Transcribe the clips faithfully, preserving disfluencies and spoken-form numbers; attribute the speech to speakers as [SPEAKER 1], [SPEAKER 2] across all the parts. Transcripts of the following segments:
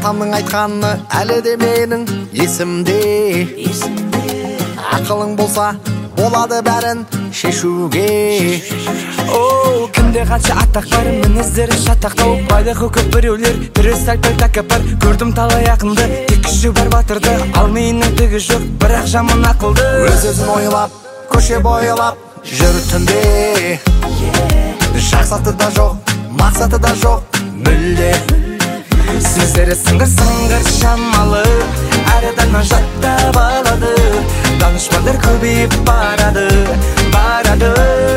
[SPEAKER 1] атамның айтқаны әлі де менің есімде. Ақылың болса болады бәрін шешуге.
[SPEAKER 2] Оу, кімде қанша атақ бар, мінездері шатақ тауып, байлығы көп біреулер, түрі сәл-пәл тәкаппар. Көрдім талай ақынды, тек күші бар батырды, ал менің түгі жоқ, бірақ жаман ақылды.
[SPEAKER 1] Өз-өзін ойлап, көше бойлап жүр түнде. Жақсаты да жоқ, мақсаты да жоқ мүлде.
[SPEAKER 2] Сөздері сыңғыр-сыңғыр шамалы, әрі жаттап алады. Данышпандар көбейіп барады, барады.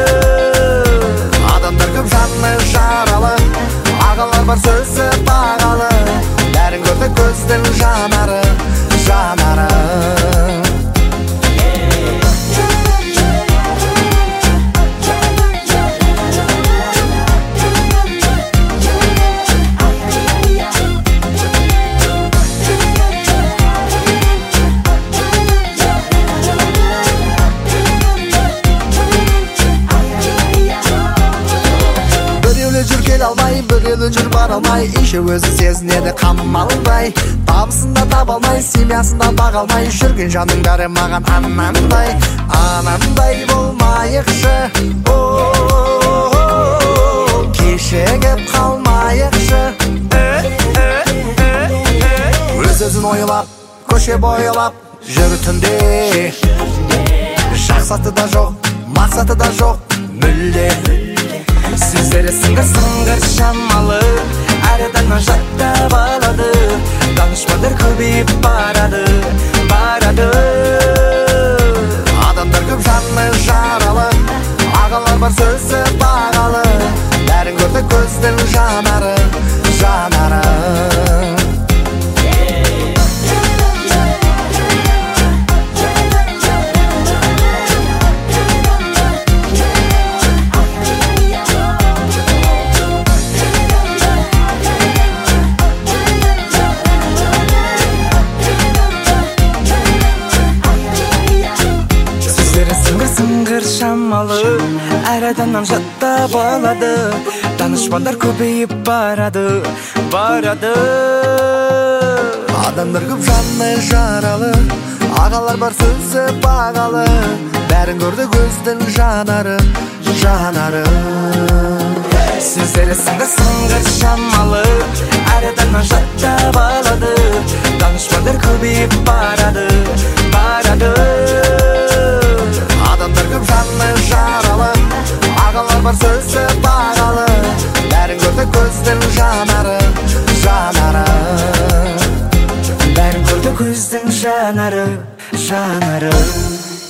[SPEAKER 1] Адамдар көп жаны жаралы, ағалар бар сөзі бағалы. Бәрін көрді көздің жанары, жанары. Алмай, біреулі жүр бар алмай, іші өзі сезінеді қамалдай. Табысында таба алмай, семьясында баға алмай, жүрген жанның бәрі маған анандай, анандай болмайықшы. Кешігіп қалмайықшы. Өз-өзін ойлап, көше бойлап жүр түнде. Жақсаты да жоқ, мақсаты да жоқ мүлде.
[SPEAKER 2] Сөздері сыңғыр-сыңғыр шамалы, әрі жаттап алады. Данышпандар көбейіп барады, барады.
[SPEAKER 1] Адамдар көп жаны жаралы, ағалар бар сөзі бағалы. Бәрін көрді көздің жанары, жанары.
[SPEAKER 2] Сыңғыр шамалы, әрі жаттап алады. Данышпандар көбейіп барады, барады.
[SPEAKER 1] Адамдар көп жаны жаралы, ағалар бар сөзі бағалы. Бәрін көрді көздің жанары, жанары.
[SPEAKER 2] Сөздері сыңғыр-сыңғыр шамалы, әрі жаттап алады. Данышпандар көбейіп барады, барады.
[SPEAKER 1] Адамдар көп жаны жаралы, ағалар бар сөзі бағалы. Бәрін көрді көздің жанары, жанары.
[SPEAKER 2] Бәрін көрді көздің жанары, жанары.